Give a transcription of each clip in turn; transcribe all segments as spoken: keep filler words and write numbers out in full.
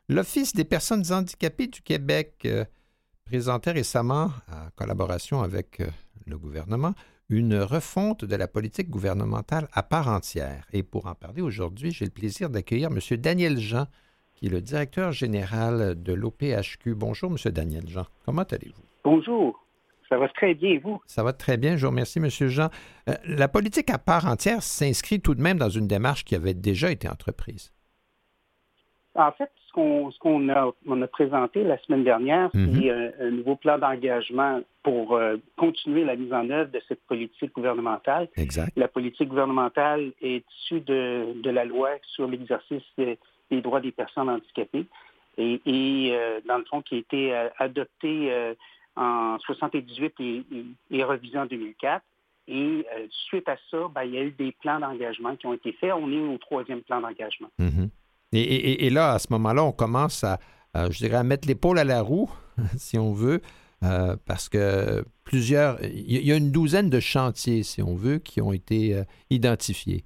L'Office des personnes handicapées du Québec euh, présentait récemment, en collaboration avec euh, le gouvernement, une refonte de la politique gouvernementale à part entière. Et pour en parler aujourd'hui, j'ai le plaisir d'accueillir M. Daniel Jean, qui est le directeur général de l'O P H Q. Bonjour, M. Daniel Jean. Comment allez-vous? Bonjour. Ça va très bien, et vous? Ça va très bien, je vous remercie, M. Jean. Euh, la politique à part entière s'inscrit tout de même dans une démarche qui avait déjà été entreprise. En fait, ce qu'on, ce qu'on a, on a présenté la semaine dernière, Mm-hmm. c'est un, un nouveau plan d'engagement pour euh, continuer la mise en œuvre de cette politique gouvernementale. Exact. La politique gouvernementale est issue de, de la loi sur l'exercice des, des droits des personnes handicapées et, et euh, dans le fond, qui a été euh, adoptée euh, en soixante-dix-huit et, et, et revisée en deux mille quatre. Et euh, suite à ça, ben, il y a eu des plans d'engagement qui ont été faits. On est au troisième plan d'engagement. Mm-hmm. Et, et, et là, à ce moment-là, on commence à, à, je dirais, à mettre l'épaule à la roue, si on veut, euh, parce que plusieurs, il y a une douzaine de chantiers, si on veut, qui ont été euh, identifiés.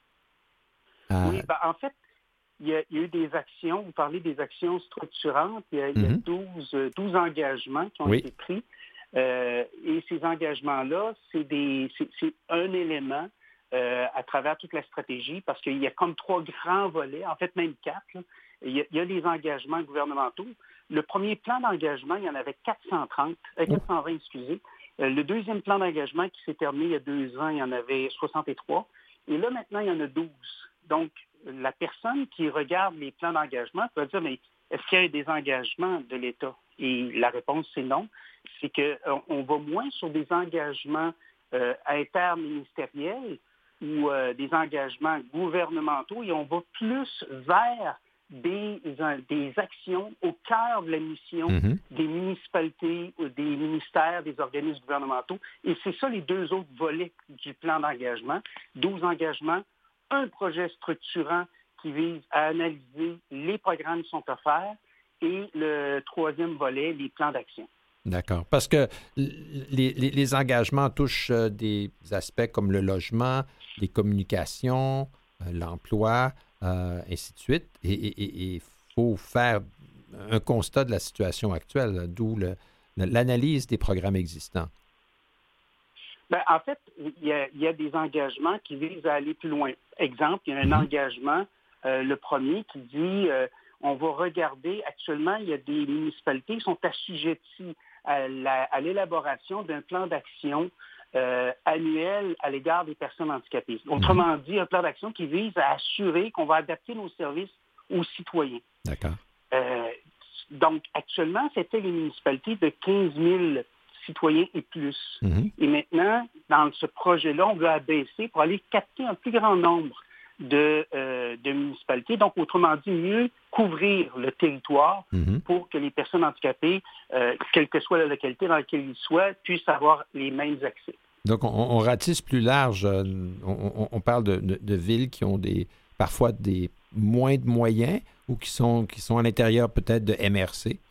Euh, oui, ben, en fait, il y, a, il y a eu des actions, vous parlez des actions structurantes, il y a, mm-hmm. il y a douze, douze engagements qui ont oui. été pris. Euh, et ces engagements-là, c'est, des, c'est, c'est un élément Euh, à travers toute la stratégie, parce qu'il y a comme trois grands volets, en fait même quatre. Là. Il, y a, il y a les engagements gouvernementaux. Le premier plan d'engagement, il y en avait quatre cent trente, euh, quatre cent vingt, excusez. Euh, le deuxième plan d'engagement qui s'est terminé il y a deux ans, il y en avait soixante-trois. Et là, maintenant, il y en a douze. Donc, la personne qui regarde les plans d'engagement peut dire, mais est-ce qu'il y a des engagements de l'État? Et la réponse, c'est non. C'est qu'on on va moins sur des engagements euh, interministériels ou euh, des engagements gouvernementaux et on va plus vers des, des actions au cœur de la mission mm-hmm. des municipalités, des ministères, des organismes gouvernementaux. Et c'est ça les deux autres volets du plan d'engagement. douze engagements, un projet structurant qui vise à analyser les programmes qui sont offerts et le troisième volet, les plans d'action. D'accord. Parce que les, les, les engagements touchent des aspects comme le logement, les communications, euh, l'emploi, euh, ainsi de suite. Et il faut faire un constat de la situation actuelle, d'où le, l'analyse des programmes existants. Bien, en fait, il y, a, il y a des engagements qui visent à aller plus loin. Exemple, il y a un mm-hmm. engagement, euh, le premier, qui dit euh, on va regarder, actuellement, il y a des municipalités qui sont assujetties à, la, à l'élaboration d'un plan d'action euh, annuel à l'égard des personnes handicapées. Autrement dit, un plan d'action qui vise à assurer qu'on va adapter nos services aux citoyens. D'accord. Euh, donc, actuellement, c'était les municipalités de quinze mille citoyens et plus. Mm-hmm. Et maintenant, dans ce projet-là, on veut abaisser pour aller capter un plus grand nombre de, euh, de municipalités. Donc, autrement dit, mieux couvrir le territoire mm-hmm. pour que les personnes handicapées, euh, quelle que soit la localité dans laquelle ils soient, puissent avoir les mêmes accès. Donc, on, on ratisse plus large. On, on, on parle de, de, de villes qui ont des, parfois des moins de moyens ou qui sont, qui sont à l'intérieur peut-être de M R C.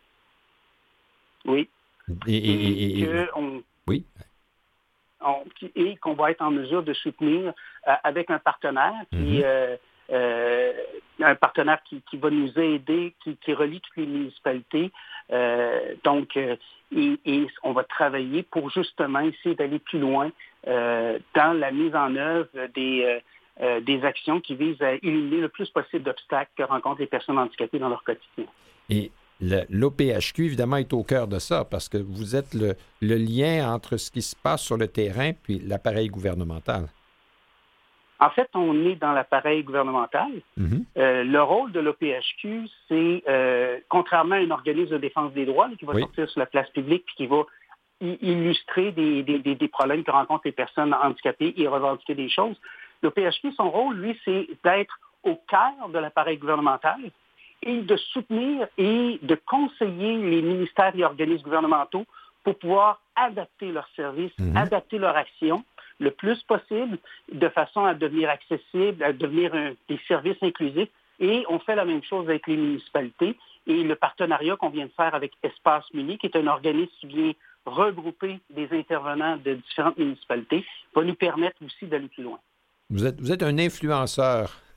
Oui. Et, et, et, et, et on, oui. On, et qu'on va être en mesure de soutenir euh, avec un partenaire qui mm-hmm. euh, euh, un partenaire qui, qui va nous aider, qui, qui relie toutes les municipalités. Euh, donc, euh, et, et on va travailler pour justement essayer d'aller plus loin euh, dans la mise en œuvre des, euh, euh, des actions qui visent à éliminer le plus possible d'obstacles que rencontrent les personnes handicapées dans leur quotidien. Et Le, l'O P H Q, évidemment, est au cœur de ça parce que vous êtes le, le lien entre ce qui se passe sur le terrain puis l'appareil gouvernemental. En fait, on est dans l'appareil gouvernemental. Mm-hmm. Euh, le rôle de l'O P H Q, c'est, euh, contrairement à un organisme de défense des droits là, qui va oui. sortir sur la place publique puis qui va i- illustrer des, des, des, des problèmes que rencontrent les personnes handicapées et revendiquer des choses, l'O P H Q, son rôle, lui, c'est d'être au cœur de l'appareil gouvernemental et de soutenir et de conseiller les ministères et organismes gouvernementaux pour pouvoir adapter leurs services, mm-hmm. adapter leur action le plus possible de façon à devenir accessible, à devenir un, des services inclusifs. Et on fait la même chose avec les municipalités. Et le partenariat qu'on vient de faire avec Espace Muni, qui est un organisme qui vient regrouper des intervenants de différentes municipalités, va nous permettre aussi d'aller plus loin. Vous êtes, vous êtes un influenceur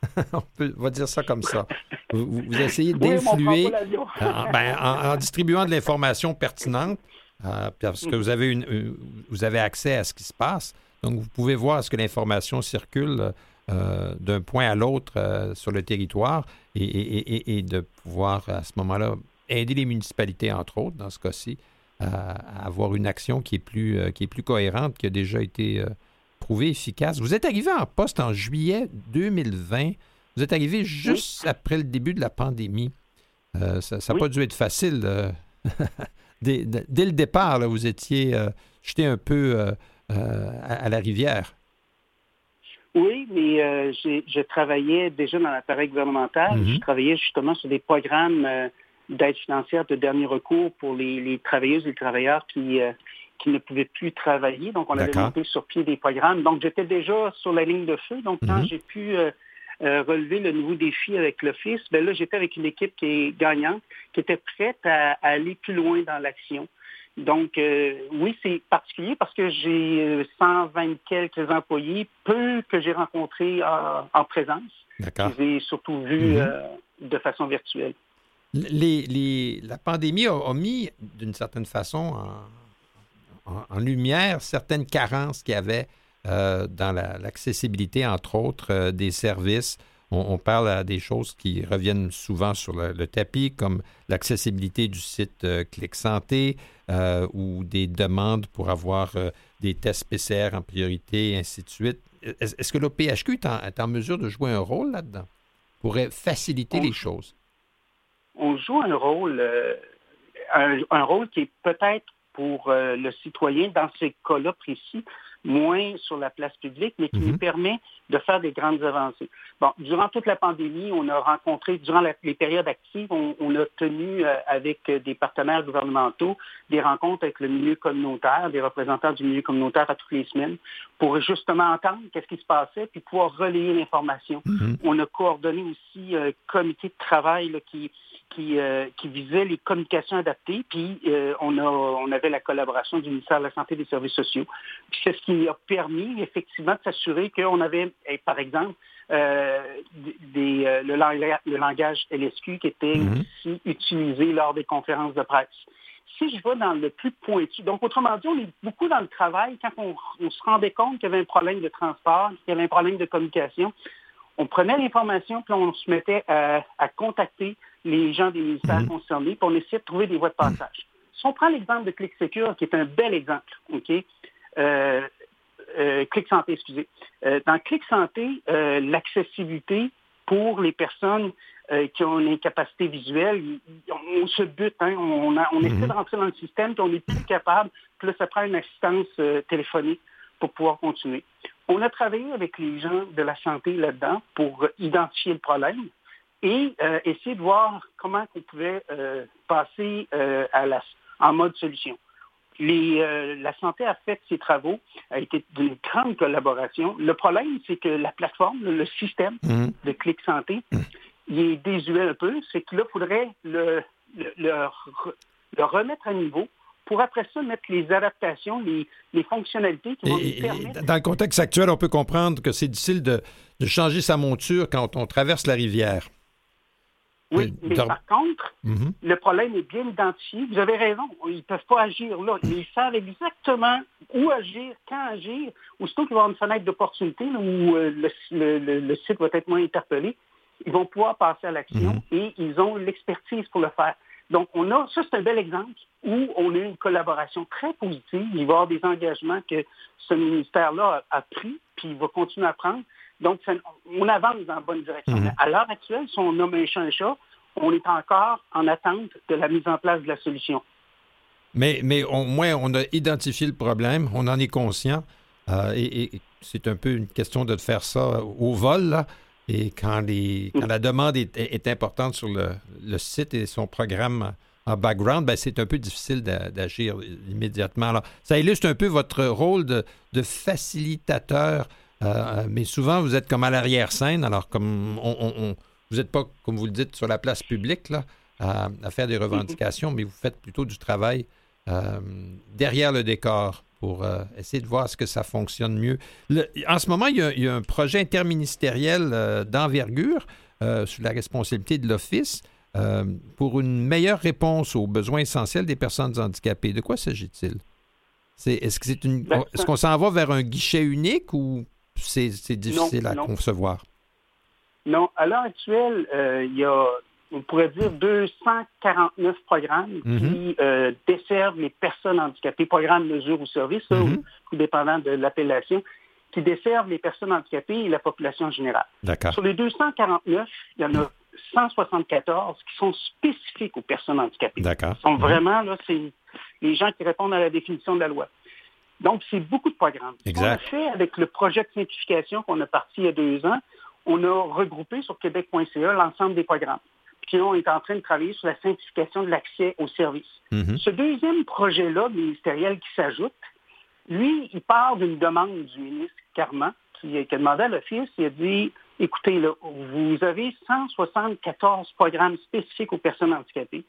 On, peut, on va dire ça comme ça. Vous, vous essayez d'influer oui, en, ben, en, en distribuant de l'information pertinente, euh, parce que vous avez, une, une, vous avez accès à ce qui se passe. Donc, vous pouvez voir est-ce que l'information circule euh, d'un point à l'autre euh, sur le territoire et, et, et, et de pouvoir, à ce moment-là, aider les municipalités, entre autres, dans ce cas-ci, à, à avoir une action qui est plus, euh, qui est plus cohérente, qui a déjà été euh, prouvée efficace. Vous êtes arrivé en poste en juillet deux mille vingt. Vous êtes arrivé juste oui. après le début de la pandémie. Euh, ça n'a oui. pas dû être facile. Euh, dès, dès le départ, là, vous étiez euh, jeté un peu euh, euh, à, à la rivière. Oui, mais euh, j'ai, je travaillais déjà dans l'appareil gouvernemental. Mm-hmm. Je travaillais justement sur des programmes euh, d'aide financière de dernier recours pour les, les travailleuses et les travailleurs qui, euh, qui ne pouvaient plus travailler. Donc, on D'accord. avait monté sur pied des programmes. Donc, j'étais déjà sur la ligne de feu. Donc, quand mm-hmm. j'ai pu euh, euh, relever le nouveau défi avec l'Office, bien là, j'étais avec une équipe qui est gagnante, qui était prête à, à aller plus loin dans l'action. Donc, euh, oui, c'est particulier parce que j'ai cent vingt quelques employés, peu que j'ai rencontrés en, en présence. D'accord. Je les ai surtout vus mm-hmm. euh, de façon virtuelle. Les, les, la pandémie a, a mis, d'une certaine façon, en, en, en lumière certaines carences qu'il y avait euh, dans la, l'accessibilité, entre autres, euh, des services. On, on parle à des choses qui reviennent souvent sur le, le tapis, comme l'accessibilité du site euh, Clic Santé euh, ou des demandes pour avoir euh, des tests P C R en priorité, et ainsi de suite. Est-ce, est-ce que l'O P H Q est en, est en mesure de jouer un rôle là-dedans? Pourrait faciliter on, les choses? On joue un rôle, euh, un, un rôle qui est peut-être pour euh, le citoyen, dans ces cas-là précis, moins sur la place publique, mais qui mm-hmm. nous permet de faire des grandes avancées. Bon, durant toute la pandémie, on a rencontré, durant la, les périodes actives, on, on a tenu euh, avec des partenaires gouvernementaux des rencontres avec le milieu communautaire, des représentants du milieu communautaire à toutes les semaines, pour justement entendre qu'est-ce qui se passait, puis pouvoir relayer l'information. Mm-hmm. On a coordonné aussi un comité de travail là, qui Qui, euh, qui visait les communications adaptées, puis euh, on, a, on avait la collaboration du ministère de la Santé et des Services sociaux. Puis c'est ce qui a permis, effectivement, de s'assurer qu'on avait, eh, par exemple, euh, des, euh, le, langage, le langage L S Q qui était mm-hmm. aussi utilisé lors des conférences de presse. Si je vais dans le plus pointu, donc autrement dit, on est beaucoup dans le travail quand on, on se rendait compte qu'il y avait un problème de transport, qu'il y avait un problème de communication. On prenait l'information, puis on se mettait à, à contacter les gens des ministères mmh. concernés, puis on essayait de trouver des voies de passage. Si on prend l'exemple de Clic Secure, qui est un bel exemple, OK? Euh, euh, Clic Santé, excusez. Euh, dans Clic Santé, euh, l'accessibilité pour les personnes euh, qui ont une incapacité visuelle, on, on se bute, hein? on, a, on mmh. essaie de rentrer dans le système, puis on n'est plus capable, puis là, ça prend une assistance euh, téléphonique pour pouvoir continuer. On a travaillé avec les gens de la santé là-dedans pour identifier le problème et euh, essayer de voir comment on pouvait euh, passer euh, à la, en mode solution. Les, euh, la santé a fait ses travaux, a été d'une grande collaboration. Le problème, c'est que la plateforme, le système mmh. de Clic Santé, mmh. il est désuet un peu. C'est que là, il faudrait le, le, le, le remettre à niveau pour après ça mettre les adaptations, les, les fonctionnalités qui vont et, nous permettre... Dans le contexte actuel, on peut comprendre que c'est difficile de, de changer sa monture quand on traverse la rivière. Oui, et, mais dans... par contre, mm-hmm. le problème est bien identifié. Vous avez raison, ils ne peuvent pas agir là. Ils savent exactement où agir, quand agir. Aussitôt qu'il va y avoir une fenêtre d'opportunité là, où euh, le, le, le site va être moins interpellé, ils vont pouvoir passer à l'action mm-hmm. et ils ont l'expertise pour le faire. Donc, on a, ça, c'est un bel exemple où on a une collaboration très positive. Il va y avoir des engagements que ce ministère-là a, a pris, puis il va continuer à prendre. Donc, ça, on avance dans la bonne direction. Mm-hmm. À l'heure actuelle, si on nomme un chat un chat, on est encore en attente de la mise en place de la solution. Mais, mais au moins, on a identifié le problème, on en est conscient, euh, et, et c'est un peu une question de faire ça au vol, là. Et quand, les, quand la demande est, est importante sur le, le site et son programme en background, ben c'est un peu difficile d'agir immédiatement. Alors, ça illustre un peu votre rôle de, de facilitateur, euh, mais souvent, vous êtes comme à l'arrière-scène. Alors, comme on, on, on, vous n'êtes pas, comme vous le dites, sur la place publique là, à, à faire des revendications, mais vous faites plutôt du travail euh, derrière le décor pour euh, essayer de voir ce que ça fonctionne mieux. Le, en ce moment, il y a, il y a un projet interministériel euh, d'envergure euh, sous la responsabilité de l'Office euh, pour une meilleure réponse aux besoins essentiels des personnes handicapées. De quoi s'agit-il? C'est, est-ce que c'est une, ben, est-ce qu'on s'en va vers un guichet unique ou c'est, c'est difficile non, à non. concevoir? Non. À l'heure actuelle, euh, il y a, on pourrait dire, deux cent quarante-neuf programmes mm-hmm. qui euh, desservent les personnes handicapées, programmes, mesures ou services, mm-hmm. ou, ou dépendant de l'appellation, qui desservent les personnes handicapées et la population générale. D'accord. Sur les deux cent quarante-neuf, il y en a cent soixante-quatorze qui sont spécifiques aux personnes handicapées. D'accord. Ils sont vraiment, là, c'est les gens qui répondent à la définition de la loi. Donc, c'est beaucoup de programmes. Exact. Ce qu'on a fait avec le projet de simplification qu'on a parti il y a deux ans, on a regroupé sur québec point c a l'ensemble des programmes. Puis on est en train de travailler sur la simplification de l'accès aux services. Mm-hmm. Ce deuxième projet-là ministériel qui s'ajoute, lui, il part d'une demande du ministre Carman, qui, qui a demandé à l'Office, il a dit, écoutez, là, vous avez cent soixante-quatorze programmes spécifiques aux personnes handicapées.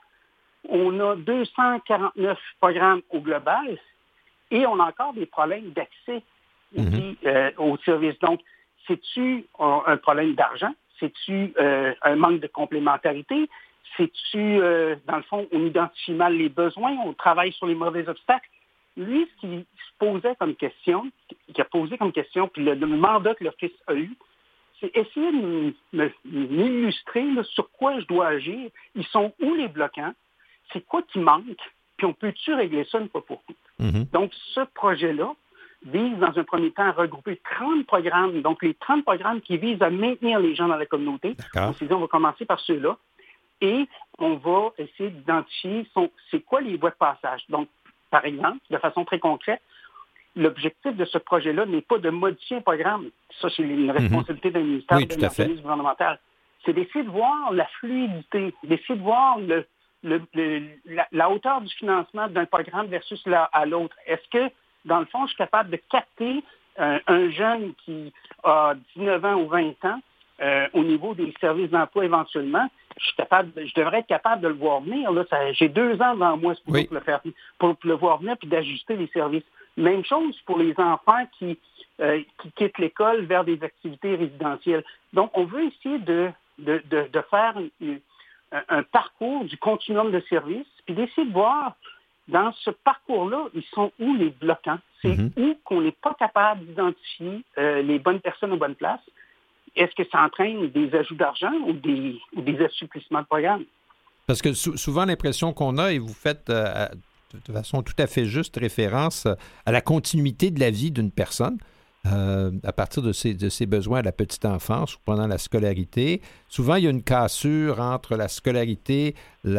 On a deux cent quarante-neuf programmes au global et on a encore des problèmes d'accès aussi, mm-hmm. euh, aux services. Donc, c'est-tu un, un problème d'argent? C'est-tu euh, un manque de complémentarité? C'est-tu, euh, dans le fond, on identifie mal les besoins, on travaille sur les mauvais obstacles? Lui, ce qu'il se posait comme question, qu'il a posé comme question, puis le, le mandat que l'Office a eu, c'est essayer de m'illustrer là, sur quoi je dois agir. Ils sont où les bloquants? C'est quoi qui manque? Puis on peut-tu régler ça une fois pour toutes? Mm-hmm. Donc, ce projet-là vise, dans un premier temps, à regrouper trente programmes. Donc, les trente programmes qui visent à maintenir les gens dans la communauté. D'accord. On s'est dit, on va commencer par ceux-là. Et on va essayer d'identifier son, c'est quoi les voies de passage. Donc, par exemple, de façon très concrète, l'objectif de ce projet-là n'est pas de modifier un programme. Ça, c'est une responsabilité mm-hmm. d'un ministère, oui, d'un organisme gouvernemental. C'est d'essayer de voir la fluidité, d'essayer de voir le, le, le, la, la hauteur du financement d'un programme versus la, à l'autre. Est-ce que, dans le fond, je suis capable de capter euh, un jeune qui a dix-neuf ans ou vingt ans euh, au niveau des services d'emploi éventuellement? Je suis capable, de, je devrais être capable de le voir venir. Là, ça, j'ai deux ans devant moi pour, oui. pour, le faire, pour, pour le voir venir puis d'ajuster les services. Même chose pour les enfants qui, euh, qui quittent l'école vers des activités résidentielles. Donc, on veut essayer de, de, de, de faire une, un, un parcours du continuum de services, puis d'essayer de voir, dans ce parcours-là, ils sont où les bloquants? C'est mm-hmm. où qu'on n'est pas capable d'identifier euh, les bonnes personnes aux bonnes places. Est-ce que ça entraîne des ajouts d'argent ou des, ou des assouplissements de programme? Parce que sou- souvent, l'impression qu'on a, et vous faites euh, de façon tout à fait juste référence à la continuité de la vie d'une personne euh, à partir de ses, de ses besoins à la petite enfance ou pendant la scolarité. Souvent, il y a une cassure entre la scolarité,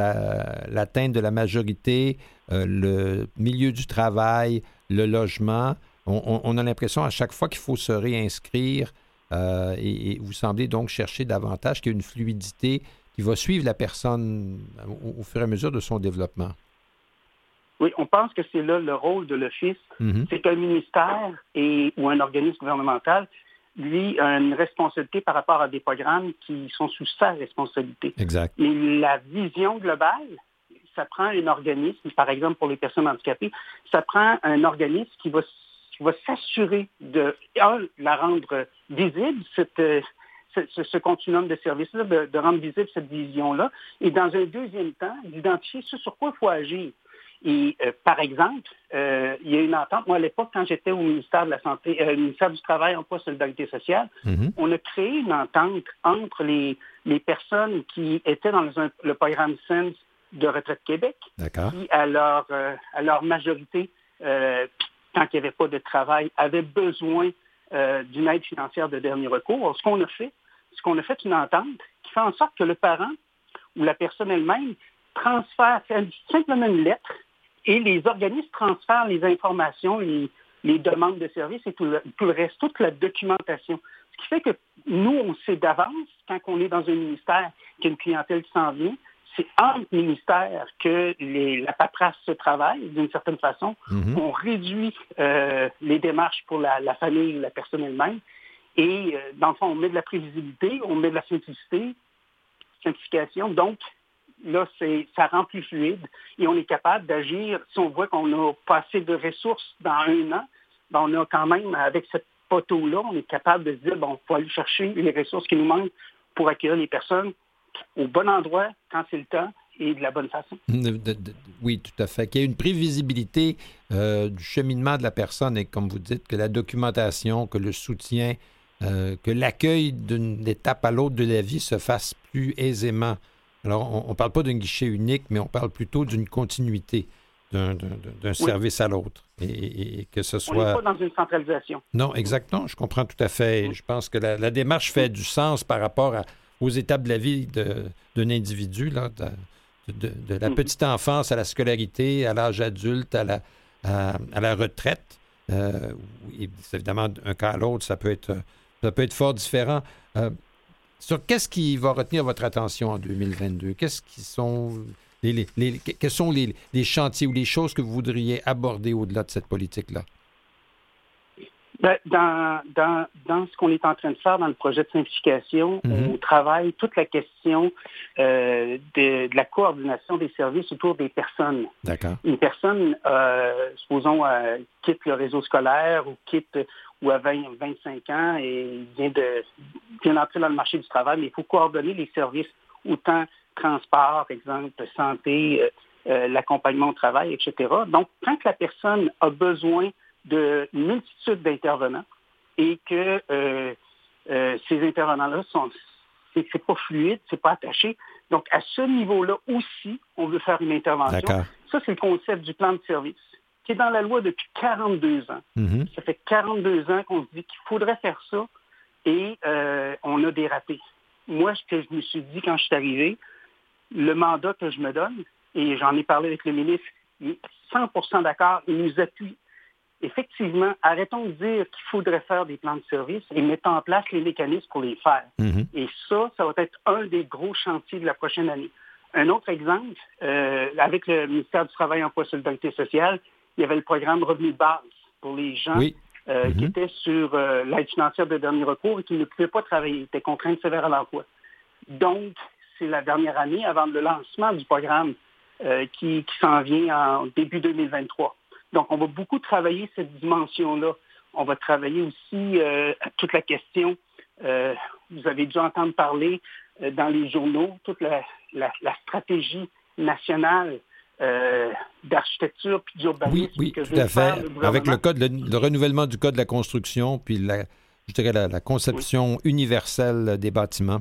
la, l'atteinte de la majorité, euh, le milieu du travail, le logement. On, on, on a l'impression à chaque fois qu'il faut se réinscrire euh, et, et vous semblez donc chercher davantage qu'il y a une fluidité qui va suivre la personne au, au fur et à mesure de son développement. Oui, on pense que c'est là le rôle de l'Office. Mm-hmm. C'est qu'un ministère et, ou un organisme gouvernemental, lui, a une responsabilité par rapport à des programmes qui sont sous sa responsabilité. Exact. Mais la vision globale, ça prend un organisme, par exemple pour les personnes handicapées, ça prend un organisme qui va, qui va s'assurer de, un, la rendre visible, cette, ce, ce continuum de services-là, de, de rendre visible cette vision-là, et dans un deuxième temps, d'identifier ce sur quoi il faut agir. Et euh, par exemple, euh, il y a une entente. Moi, à l'époque, quand j'étais au ministère de la Santé, euh, ministère du Travail, Emploi, Solidarité sociale, mm-hmm. on a créé une entente entre les, les personnes qui étaient dans un, le programme S E N S de Retraite Québec, D'accord. qui, à leur, euh, à leur majorité, euh, quand il n'y avait pas de travail, avaient besoin euh, d'une aide financière de dernier recours. Alors, ce qu'on a fait, c'est qu'on a fait une entente qui fait en sorte que le parent ou la personne elle-même transfère, fait simplement une lettre, et les organismes transfèrent les informations, les, les demandes de services et tout le, tout le reste, toute la documentation. Ce qui fait que nous, on sait d'avance, quand on est dans un ministère, qu'il y a une clientèle qui s'en vient, c'est entre ministères que les, la paperasse se travaille, d'une certaine façon. Mm-hmm. On réduit euh, les démarches pour la, la famille ou la personne elle-même. Et, euh, dans le fond, on met de la prévisibilité, on met de la simplicité, simplification. Donc, là, c'est, ça rend plus fluide et on est capable d'agir. Si on voit qu'on n'a pas assez de ressources dans un an, ben on a quand même, avec cette poteau-là, on est capable de se dire, bon, il faut aller chercher les ressources qui nous manquent pour accueillir les personnes au bon endroit, quand c'est le temps, et de la bonne façon. De, de, de, oui, tout à fait. Qu'il y ait une prévisibilité euh, du cheminement de la personne et, comme vous dites, que la documentation, que le soutien, euh, que l'accueil d'une étape à l'autre de la vie se fasse plus aisément. Alors, on ne parle pas d'un guichet unique, mais on parle plutôt d'une continuité d'un, d'un, d'un oui. service à l'autre. Et, et, et que ce soit... On n'est pas dans une centralisation. Non, exactement. Je comprends tout à fait. Je pense que la, la démarche fait du sens par rapport à, aux étapes de la vie de, d'un individu, là, de, De, de la petite enfance à la scolarité, à l'âge adulte, à la, à, à la retraite. Euh, et évidemment, d'un cas à l'autre, ça peut être, ça peut être fort différent. Euh, sur qu'est-ce qui va retenir votre attention en deux mille vingt-deux? Qu'est-ce qui sont les, les, les, quels sont les, les chantiers ou les choses que vous voudriez aborder au-delà de cette politique-là? Ben, dans, dans, dans ce qu'on est en train de faire dans le projet de simplification, mm-hmm. on travaille toute la question euh, de, de la coordination des services autour des personnes. D'accord. Une personne, euh, supposons, euh, quitte le réseau scolaire ou quitte ou à vingt, vingt-cinq ans et vient de vient d'entrer dans le marché du travail, mais il faut coordonner les services, autant transport, exemple, santé, euh, euh, l'accompagnement au travail, et cetera. Donc, quand la personne a besoin de multitude d'intervenants et que euh, euh, ces intervenants-là sont c'est, c'est pas fluide, c'est pas attaché. Donc, à ce niveau-là aussi, on veut faire une intervention. D'accord. Ça, c'est le concept du plan de service, qui est dans la loi depuis quarante-deux ans. Mm-hmm. Ça fait quarante-deux ans qu'on se dit qu'il faudrait faire ça et euh, on a dérapé. Moi, ce que je me suis dit quand je suis arrivé, le mandat que je me donne, et j'en ai parlé avec le ministre, il est cent pour cent d'accord, il nous appuie. Effectivement, arrêtons de dire qu'il faudrait faire des plans de service et mettons en place les mécanismes pour les faire. Mm-hmm. Et ça, ça va être un des gros chantiers de la prochaine année. Un autre exemple, euh, avec le ministère du Travail, Emploi et Solidarité sociale, il y avait le programme Revenu de base pour les gens oui. euh, mm-hmm. qui étaient sur euh, l'aide financière de dernier recours et qui ne pouvaient pas travailler, étaient contraints de sévère à l'emploi. Donc, c'est la dernière année avant le lancement du programme euh, qui, qui s'en vient en début deux mille vingt-trois. Donc, on va beaucoup travailler cette dimension-là. On va travailler aussi euh, toute la question, euh, vous avez dû entendre parler euh, dans les journaux, toute la, la, la stratégie nationale euh, d'architecture puis d'urbanisme. Oui, oui, que tout à fait. Le Avec le code, le, le renouvellement du code de la construction, puis la, je dirais la, la conception oui. universelle des bâtiments.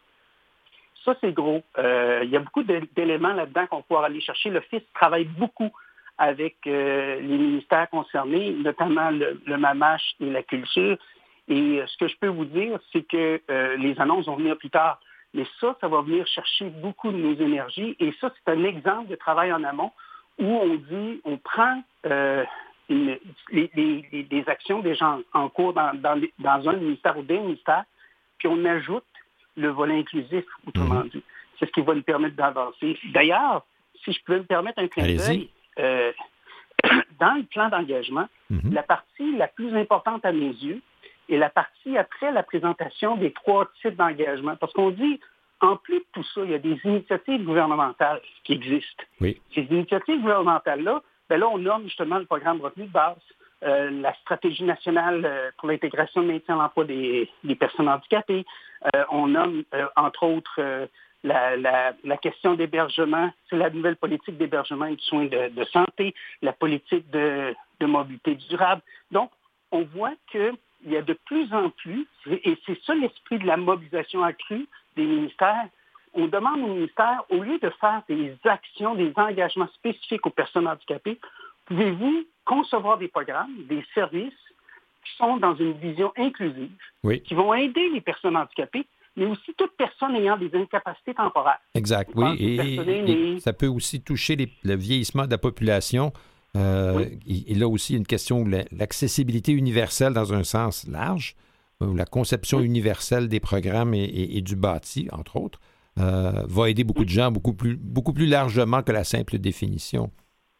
Ça, c'est gros. Euh, il y a beaucoup d'éléments là-dedans qu'on va pouvoir aller chercher. Le F I S travaille beaucoup avec euh, les ministères concernés, notamment le, le MAMACH et la culture. Et euh, ce que je peux vous dire, c'est que euh, les annonces vont venir plus tard. Mais ça, ça va venir chercher beaucoup de nos énergies. Et ça, c'est un exemple de travail en amont où on dit, on prend euh, une, les, les, les actions déjà en, en cours dans, dans, dans un ministère ou des ministères, puis on ajoute le volet inclusif, autrement dit. C'est ce qui va nous permettre d'avancer. D'ailleurs, si je peux me permettre un clin d'œil, Euh, dans le plan d'engagement, mm-hmm. la partie la plus importante à mes yeux est la partie après la présentation des trois types d'engagement. Parce qu'on dit, en plus de tout ça, il y a des initiatives gouvernementales qui existent. Oui. Ces initiatives gouvernementales-là, ben là, on nomme justement le programme Revenu de base, euh, la stratégie nationale euh, pour l'intégration et le maintien à l'emploi des, des personnes handicapées. Euh, on nomme, euh, entre autres, euh, La, la, la question d'hébergement, c'est la nouvelle politique d'hébergement et de soins de, de santé, la politique de, de mobilité durable. Donc, on voit qu'il y a de plus en plus, et c'est ça l'esprit de la mobilisation accrue des ministères, on demande aux ministères, au lieu de faire des actions, des engagements spécifiques aux personnes handicapées, pouvez-vous concevoir des programmes, des services qui sont dans une vision inclusive, oui. qui vont aider les personnes handicapées, mais aussi toute personne ayant des incapacités temporaires. Exact, oui. Et, et ça peut aussi toucher les, le vieillissement de la population. Euh, oui. et, et là aussi, une question de l'accessibilité universelle dans un sens large, ou la conception oui. universelle des programmes et, et, et du bâti, entre autres, euh, va aider beaucoup oui. de gens beaucoup plus, beaucoup plus largement que la simple définition.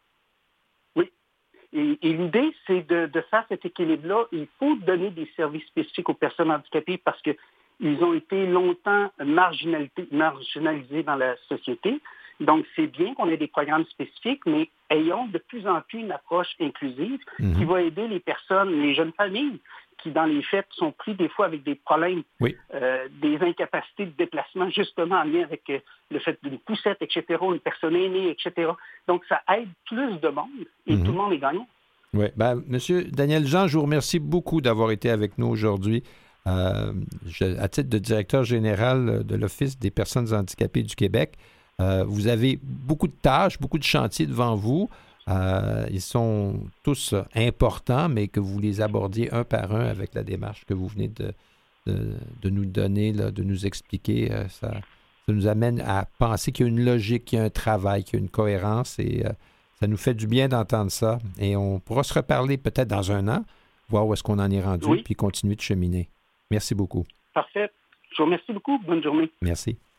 Oui. Et, et l'idée, c'est de, de faire cet équilibre-là. Il faut donner des services spécifiques aux personnes handicapées parce que ils ont été longtemps marginalisés, marginalisés dans la société. Donc, c'est bien qu'on ait des programmes spécifiques, mais ayons de plus en plus une approche inclusive mm-hmm. qui va aider les personnes, les jeunes familles, qui, dans les faits, sont pris des fois avec des problèmes, oui. euh, des incapacités de déplacement, justement en lien avec euh, le fait d'une poussette, et cetera, une personne aînée, et cetera. Donc, ça aide plus de monde et mm-hmm. tout le monde est gagnant. Oui. Ben, Monsieur Daniel Jean, je vous remercie beaucoup d'avoir été avec nous aujourd'hui. Euh, je, à titre de directeur général de l'Office des personnes handicapées du Québec, euh, vous avez beaucoup de tâches, beaucoup de chantiers devant vous. Euh, ils sont tous importants, mais que vous les abordiez un par un avec la démarche que vous venez de, de, de nous donner, là, de nous expliquer. Euh, ça, ça nous amène à penser qu'il y a une logique, qu'il y a un travail, qu'il y a une cohérence et euh, ça nous fait du bien d'entendre ça. Et on pourra se reparler peut-être dans un an, voir où est-ce qu'on en est rendu, oui. puis continuer de cheminer. Merci beaucoup. Parfait. Je vous remercie beaucoup. Bonne journée. Merci.